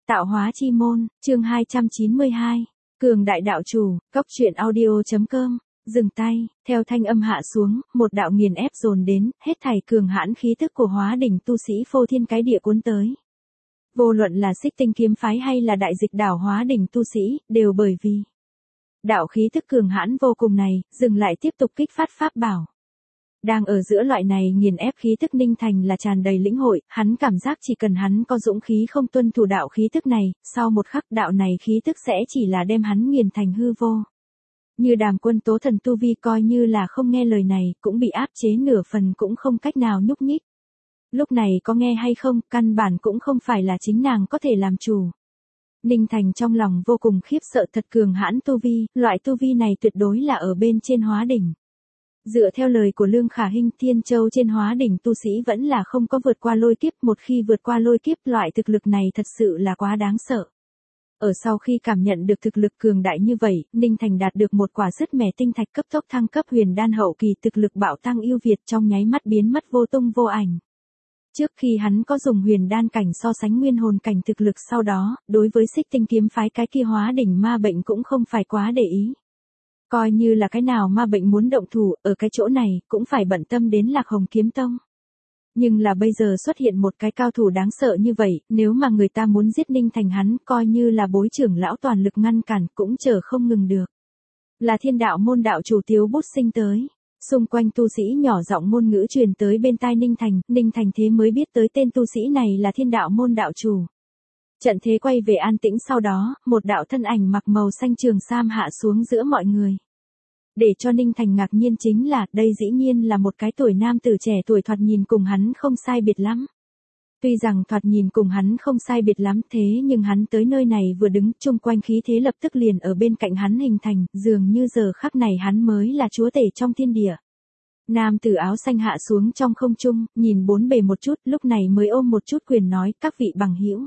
Tạo hóa chi môn, chương 292. Cường đại đạo chủ, góc truyện audio.com. Dừng tay, theo thanh âm hạ xuống, một đạo nghiền ép dồn đến, hết thảy cường hãn khí tức của hóa đỉnh tu sĩ phô thiên cái địa cuốn tới. Vô luận là Xích Tinh kiếm phái hay là đại dịch đảo hóa đỉnh tu sĩ, đều bởi vì đạo khí tức cường hãn vô cùng này, dừng lại tiếp tục kích phát pháp bảo. Đang ở giữa loại này nghiền ép khí tức Ninh Thành là tràn đầy lĩnh hội, hắn cảm giác chỉ cần hắn có dũng khí không tuân thủ đạo khí tức này, sau một khắc đạo này khí tức sẽ chỉ là đem hắn nghiền thành hư vô. Như Đàm Quân tố thần tu vi coi như là không nghe lời này, cũng bị áp chế nửa phần cũng không cách nào nhúc nhích. Lúc này có nghe hay không, căn bản cũng không phải là chính nàng có thể làm chủ. Ninh Thành trong lòng vô cùng khiếp sợ, thật cường hãn tu vi, loại tu vi này tuyệt đối là ở bên trên hóa đỉnh. Dựa theo lời của Lương Khả Hinh, Thiên Châu trên hóa đỉnh tu sĩ vẫn là không có vượt qua lôi kiếp, một khi vượt qua lôi kiếp loại thực lực này thật sự là quá đáng sợ. Ở sau khi cảm nhận được thực lực cường đại như vậy, Ninh Thành đạt được một quả sứt mẻ tinh thạch cấp tốc thăng cấp huyền đan hậu kỳ, thực lực bạo tăng yêu việt trong nháy mắt biến mất vô tung vô ảnh. Trước khi hắn có dùng huyền đan cảnh so sánh nguyên hồn cảnh thực lực, sau đó, đối với Xích Tinh kiếm phái cái kia hóa đỉnh ma bệnh cũng không phải quá để ý. Coi như là cái nào ma bệnh muốn động thủ, ở cái chỗ này, cũng phải bận tâm đến Lạc Hồng kiếm tông. Nhưng là bây giờ xuất hiện một cái cao thủ đáng sợ như vậy, nếu mà người ta muốn giết Ninh Thành hắn, coi như là bối trưởng lão toàn lực ngăn cản, cũng chờ không ngừng được. Là Thiên đạo môn đạo chủ Tiếu Bút Sinh tới. Xung quanh tu sĩ nhỏ giọng ngôn ngữ truyền tới bên tai Ninh Thành thế mới biết tới tên tu sĩ này là Thiên đạo môn đạo chủ. Trận thế quay về an tĩnh, sau đó, một đạo thân ảnh mặc màu xanh trường sam hạ xuống giữa mọi người. Để cho Ninh Thành ngạc nhiên chính là, đây dĩ nhiên là một cái tuổi nam tử trẻ tuổi thoạt nhìn cùng hắn không sai biệt lắm. Tuy rằng thoạt nhìn cùng hắn không sai biệt lắm, thế nhưng hắn tới nơi này vừa đứng, chung quanh khí thế lập tức liền ở bên cạnh hắn hình thành, dường như giờ khắc này hắn mới là chúa tể trong thiên địa. Nam tử áo xanh hạ xuống trong không trung, nhìn bốn bề một chút, lúc này mới ôm một chút quyền nói, các vị bằng hữu.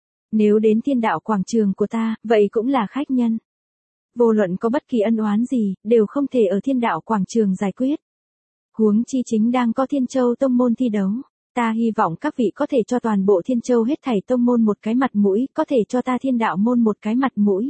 Nếu đến Thiên đạo quảng trường của ta, vậy cũng là khách nhân. Vô luận có bất kỳ ân oán gì, đều không thể ở Thiên đạo quảng trường giải quyết. Huống chi chính đang có Thiên Châu tông môn thi đấu. Ta hy vọng các vị có thể cho toàn bộ Thiên Châu hết thảy tông môn một cái mặt mũi, có thể cho ta Thiên đạo môn một cái mặt mũi.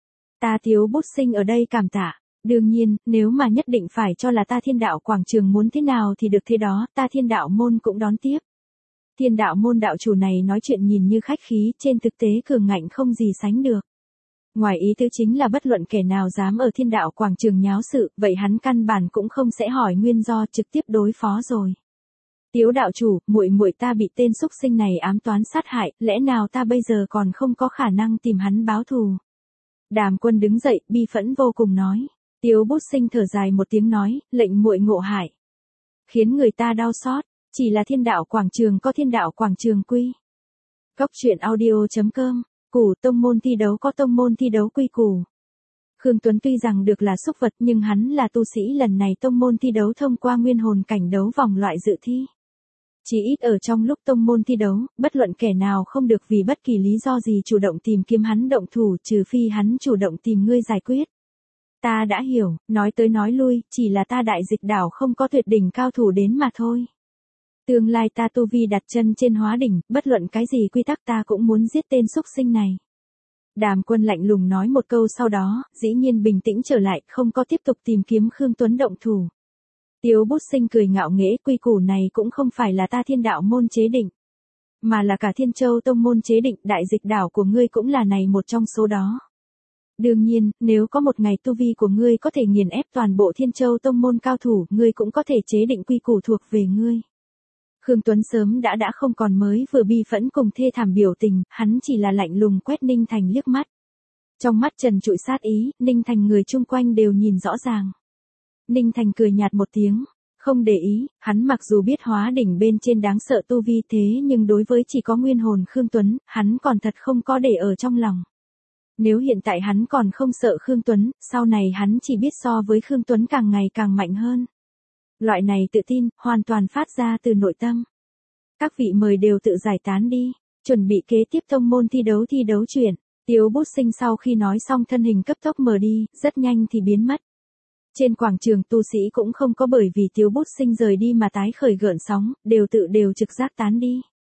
Ta Tiếu Bút Sinh ở đây cảm tạ. Đương nhiên, nếu mà nhất định phải cho là ta Thiên đạo quảng trường muốn thế nào thì được thế đó, ta Thiên đạo môn cũng đón tiếp. Thiên đạo môn đạo chủ này nói chuyện nhìn như khách khí, trên thực tế cường ngạnh không gì sánh được. Ngoài ý tứ chính là bất luận kẻ nào dám ở Thiên đạo quảng trường nháo sự, vậy hắn căn bản cũng không sẽ hỏi nguyên do, trực tiếp đối phó rồi. Tiếu đạo chủ, muội ta bị tên xúc sinh này ám toán sát hại, lẽ nào ta bây giờ còn không có khả năng tìm hắn báo thù? Đàm Quân đứng dậy, bi phẫn vô cùng nói. Tiếu Bút Sinh thở dài một tiếng nói, lệnh muội ngộ hại, khiến người ta đau xót. Chỉ là Thiên đạo quảng trường có Thiên đạo quảng trường quy. Góc truyện audio.com. Củ tông môn thi đấu có tông môn thi đấu quy củ. Khương Tuấn tuy rằng được là súc vật nhưng hắn là tu sĩ, lần này tông môn thi đấu thông qua nguyên hồn cảnh đấu vòng loại dự thi. Chỉ ít ở trong lúc tông môn thi đấu, bất luận kẻ nào không được vì bất kỳ lý do gì chủ động tìm kiếm hắn động thủ, trừ phi hắn chủ động tìm ngươi giải quyết. Ta đã hiểu, nói tới nói lui, chỉ là ta đại dịch đảo không có tuyệt đỉnh cao thủ đến mà thôi. Tương lai ta tu vi đặt chân trên hóa đỉnh, bất luận cái gì quy tắc ta cũng muốn giết tên xúc sinh này. Đàm Quân lạnh lùng nói một câu, sau đó, dĩ nhiên bình tĩnh trở lại, không có tiếp tục tìm kiếm Khương Tuấn động thủ. Tiếu Bút Sinh cười ngạo nghễ, quy củ này cũng không phải là ta Thiên đạo môn chế định, mà là cả Thiên Châu tông môn chế định, đại dịch đảo của ngươi cũng là này một trong số đó. Đương nhiên, nếu có một ngày tu vi của ngươi có thể nghiền ép toàn bộ Thiên Châu tông môn cao thủ, ngươi cũng có thể chế định quy củ thuộc về ngươi. Khương Tuấn sớm đã không còn mới vừa bi phẫn cùng thê thảm biểu tình, hắn chỉ là lạnh lùng quét Ninh Thành liếc mắt. Trong mắt trần trụi sát ý, Ninh Thành người chung quanh đều nhìn rõ ràng. Ninh Thành cười nhạt một tiếng, không để ý, hắn mặc dù biết hóa đỉnh bên trên đáng sợ tu vi thế nhưng đối với chỉ có nguyên hồn Khương Tuấn, hắn còn thật không có để ở trong lòng. Nếu hiện tại hắn còn không sợ Khương Tuấn, sau này hắn chỉ biết so với Khương Tuấn càng ngày càng mạnh hơn. Loại này tự tin, hoàn toàn phát ra từ nội tâm. Các vị mời đều tự giải tán đi, chuẩn bị kế tiếp tông môn thi đấu chuyện. Tiếu Bút Sinh sau khi nói xong thân hình cấp tốc mờ đi, rất nhanh thì biến mất. Trên quảng trường tu sĩ cũng không có bởi vì Tiếu Bút Sinh rời đi mà tái khởi gợn sóng, đều trực giác tán đi.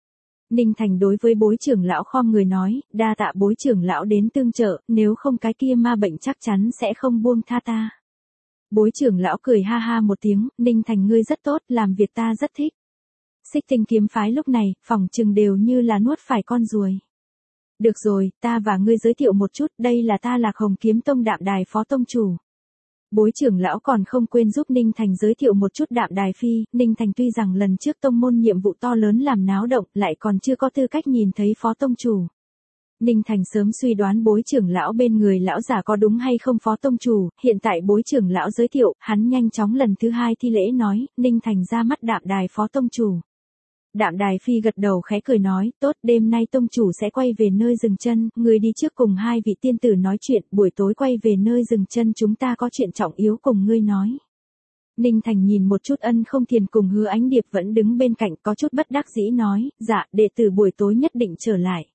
Ninh Thành đối với Bối trưởng lão khom người nói, đa tạ Bối trưởng lão đến tương trợ, nếu không cái kia ma bệnh chắc chắn sẽ không buông tha ta. Bối trưởng lão cười ha ha một tiếng, Ninh Thành ngươi rất tốt, làm việc ta rất thích. Xích Tinh kiếm phái lúc này, phỏng chừng đều như là nuốt phải con ruồi. Được rồi, ta và ngươi giới thiệu một chút, đây là ta Lạc Hồng Kiếm Tông Đạm Đài phó tông chủ. Bối trưởng lão còn không quên giúp Ninh Thành giới thiệu một chút Đạm Đài phi, Ninh Thành tuy rằng lần trước tông môn nhiệm vụ to lớn làm náo động, lại còn chưa có tư cách nhìn thấy phó tông chủ. Ninh Thành sớm suy đoán Bối trưởng lão bên người lão giả có đúng hay không phó tông chủ, hiện tại Bối trưởng lão giới thiệu, hắn nhanh chóng lần thứ 2 thi lễ nói, Ninh Thành ra mắt Đạm Đài phó tông chủ. Đạm Đài phi gật đầu khẽ cười nói, tốt, đêm nay tông chủ sẽ quay về nơi dừng chân, người đi trước cùng 2 vị tiên tử nói chuyện, buổi tối quay về nơi dừng chân chúng ta có chuyện trọng yếu cùng ngươi nói. Ninh Thành nhìn một chút Ân Không Thiền cùng Hứa Ánh Điệp vẫn đứng bên cạnh có chút bất đắc dĩ nói, dạ, đệ tử buổi tối nhất định trở lại.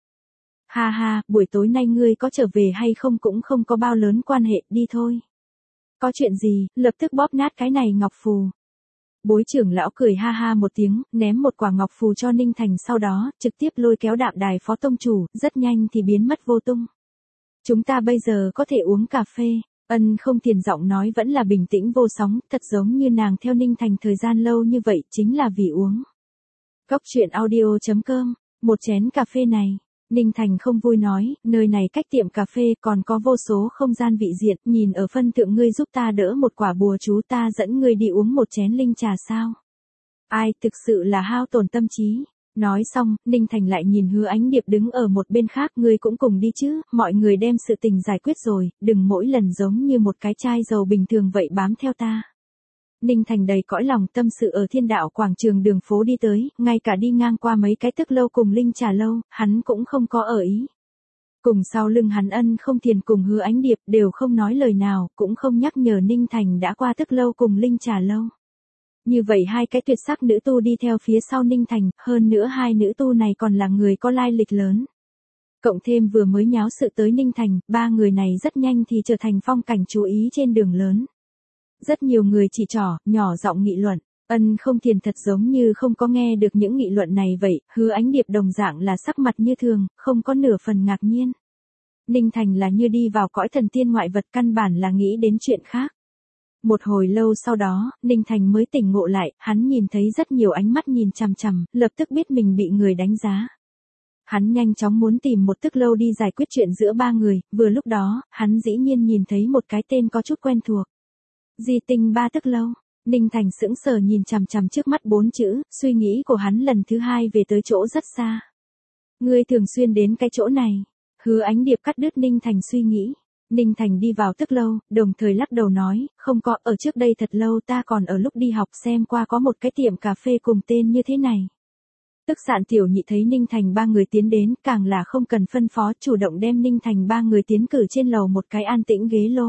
Ha ha, buổi tối nay ngươi có trở về hay không cũng không có bao lớn quan hệ, đi thôi. Có chuyện gì, lập tức bóp nát cái này ngọc phù. Bối trưởng lão cười ha ha một tiếng, ném một quả ngọc phù cho Ninh Thành sau đó, trực tiếp lôi kéo Đạm Đài phó tông chủ, rất nhanh thì biến mất vô tung. Chúng ta bây giờ có thể uống cà phê, Ân Không Thiền giọng nói vẫn là bình tĩnh vô sóng, thật giống như nàng theo Ninh Thành thời gian lâu như vậy chính là vì uống. Góc truyện audio.com, một chén cà phê này. Ninh Thành không vui nói, nơi này cách tiệm cà phê còn có vô số không gian vị diện, nhìn ở phân thượng ngươi giúp ta đỡ một quả bùa chú ta dẫn ngươi đi uống một chén linh trà sao. Ai thực sự là hao tổn tâm trí. Nói xong, Ninh Thành lại nhìn Hứa Ánh Điệp đứng ở một bên khác, ngươi cũng cùng đi chứ, mọi người đem sự tình giải quyết rồi, đừng mỗi lần giống như một cái chai dầu bình thường vậy bám theo ta. Ninh Thành đầy cõi lòng tâm sự ở Thiên Đạo quảng trường đường phố đi tới, ngay cả đi ngang qua mấy cái tức lâu cùng linh trà lâu, hắn cũng không có ở ý. Cùng sau lưng hắn Ân Không Thiền cùng Hứa Ánh Điệp đều không nói lời nào, cũng không nhắc nhở Ninh Thành đã qua tức lâu cùng linh trà lâu. Như vậy 2 cái tuyệt sắc nữ tu đi theo phía sau Ninh Thành, hơn nữa 2 nữ tu này còn là người có lai lịch lớn. Cộng thêm vừa mới nháo sự tới Ninh Thành, 3 người này rất nhanh thì trở thành phong cảnh chú ý trên đường lớn. Rất nhiều người chỉ trỏ, nhỏ giọng nghị luận, Ân Không Thiền thật giống như không có nghe được những nghị luận này vậy, Hứa Ánh Điệp đồng dạng là sắc mặt như thường, không có nửa phần ngạc nhiên. Ninh Thành là như đi vào cõi thần tiên ngoại vật căn bản là nghĩ đến chuyện khác. Một hồi lâu sau đó, Ninh Thành mới tỉnh ngộ lại, hắn nhìn thấy rất nhiều ánh mắt nhìn chằm chằm, lập tức biết mình bị người đánh giá. Hắn nhanh chóng muốn tìm một tức lâu đi giải quyết chuyện giữa 3 người, vừa lúc đó, hắn dĩ nhiên nhìn thấy một cái tên có chút quen thuộc. Di Tinh 3 tức lâu, Ninh Thành sững sờ nhìn chằm chằm trước mắt 4 chữ, suy nghĩ của hắn lần thứ 2 về tới chỗ rất xa. Ngươi thường xuyên đến cái chỗ này, Hứa Ánh Điệp cắt đứt Ninh Thành suy nghĩ. Ninh Thành đi vào tức lâu, đồng thời lắc đầu nói, không có, ở trước đây thật lâu ta còn ở lúc đi học xem qua có một cái tiệm cà phê cùng tên như thế này. Tức Sạn tiểu nhị thấy Ninh Thành 3 người tiến đến, càng là không cần phân phó, chủ động đem Ninh Thành 3 người tiến cử trên lầu một cái an tĩnh ghế lô.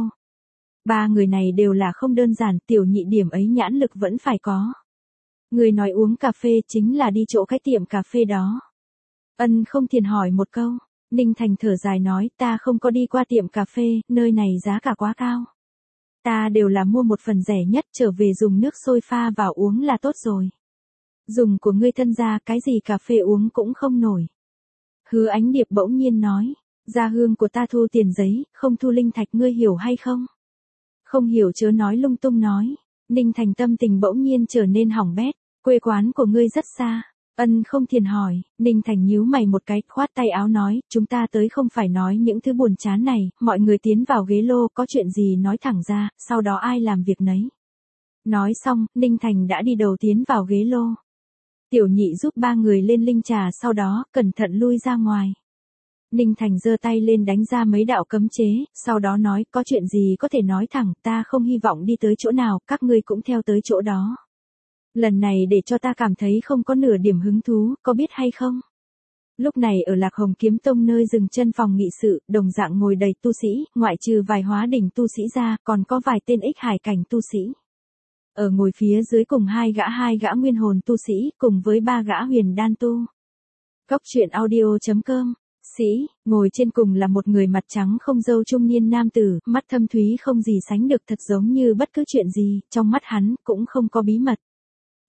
3 người này đều là không đơn giản, tiểu nhị điểm ấy nhãn lực vẫn phải có. Người nói uống cà phê chính là đi chỗ cái tiệm cà phê đó. Ân Không Thiền hỏi một câu, Ninh Thành thở dài nói, ta không có đi qua tiệm cà phê, nơi này giá cả quá cao. Ta đều là mua một phần rẻ nhất, trở về dùng nước sôi pha vào uống là tốt rồi. Dùng của ngươi thân gia, cái gì cà phê uống cũng không nổi. Hứa Ánh Điệp bỗng nhiên nói, gia hương của ta thu tiền giấy, không thu linh thạch, ngươi hiểu hay không? Không hiểu chớ nói lung tung nói. Ninh Thành tâm tình bỗng nhiên trở nên hỏng bét, quê quán của ngươi rất xa. Ân Không Thiền hỏi, Ninh Thành nhíu mày một cái, khoát tay áo nói, chúng ta tới không phải nói những thứ buồn chán này, mọi người tiến vào ghế lô, có chuyện gì nói thẳng ra, sau đó ai làm việc nấy. Nói xong, Ninh Thành đã đi đầu tiến vào ghế lô. Tiểu nhị giúp 3 người lên linh trà sau đó, cẩn thận lui ra ngoài. Ninh Thành giơ tay lên đánh ra mấy đạo cấm chế, sau đó nói, có chuyện gì có thể nói thẳng, ta không hy vọng đi tới chỗ nào, các ngươi cũng theo tới chỗ đó. Lần này để cho ta cảm thấy không có nửa điểm hứng thú, có biết hay không? Lúc này ở Lạc Hồng Kiếm Tông nơi dừng chân phòng nghị sự, đồng dạng ngồi đầy tu sĩ, ngoại trừ vài hóa đỉnh tu sĩ ra, còn có vài tên ích hải cảnh tu sĩ. Ở ngồi phía dưới cùng hai gã nguyên hồn tu sĩ, cùng với 3 gã huyền đan tu. Góc truyện audio.com. Sĩ, ngồi trên cùng là một người mặt trắng không râu trung niên nam tử, mắt thâm thúy không gì sánh được, thật giống như bất cứ chuyện gì, trong mắt hắn, cũng không có bí mật.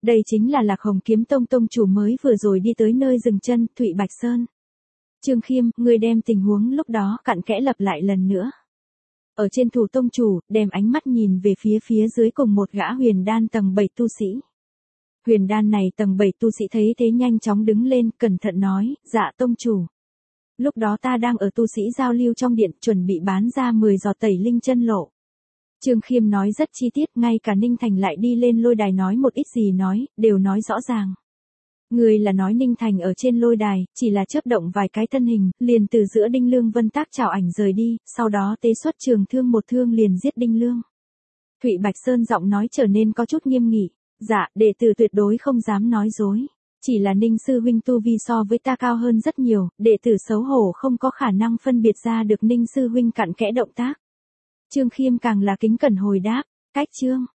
Đây chính là Lạc Hồng Kiếm Tông tông chủ mới vừa rồi đi tới nơi dừng chân, Thụy Bạch Sơn. Trương Khiêm, ngươi đem tình huống lúc đó cặn kẽ lặp lại lần nữa. Ở trên thủ tông chủ, đem ánh mắt nhìn về phía dưới cùng một gã huyền đan tầng 7 tu sĩ. Huyền đan này tầng 7 tu sĩ thấy thế nhanh chóng đứng lên, cẩn thận nói, dạ tông chủ. Lúc đó ta đang ở tu sĩ giao lưu trong điện, chuẩn bị bán ra 10 giọt tẩy linh chân lộ. Trương Khiêm nói rất chi tiết, ngay cả Ninh Thành lại đi lên lôi đài nói một ít gì nói, đều nói rõ ràng. Người là nói Ninh Thành ở trên lôi đài, chỉ là chớp động vài cái thân hình, liền từ giữa Đinh Lương Vân tác chào ảnh rời đi, sau đó tế xuất trường thương một thương liền giết Đinh Lương. Thụy Bạch Sơn giọng nói trở nên có chút nghiêm nghị, dạ, đệ tử tuyệt đối không dám nói dối. Chỉ là Ninh sư huynh tu vi so với ta cao hơn rất nhiều, đệ tử xấu hổ không có khả năng phân biệt ra được Ninh sư huynh cặn kẽ động tác. Trương Khiêm càng là kính cẩn hồi đáp, cách Trương